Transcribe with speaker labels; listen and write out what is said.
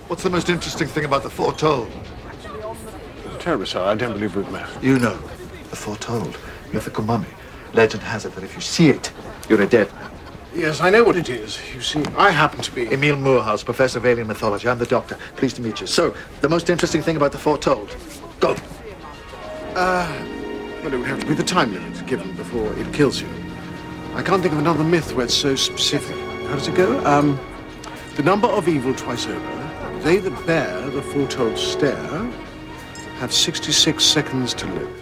Speaker 1: What's the most interesting thing about the foretold?
Speaker 2: Terribly sorry, I don't believe we've met.
Speaker 1: You know, the foretold, mythical mummy. Legend has it that if you see it, you're a dead man.
Speaker 2: Yes, I know what it is. You see, I happen to be...
Speaker 1: Emile Moorhouse, professor of alien mythology. I'm the doctor. Pleased to meet you. So, the most interesting thing about the foretold. Go.
Speaker 2: Well, it would have to be the time limit given before it kills you. I can't think of another myth where it's so specific. How does it go? The number of evil twice over, they that bear the foretold stare have 66 seconds to live.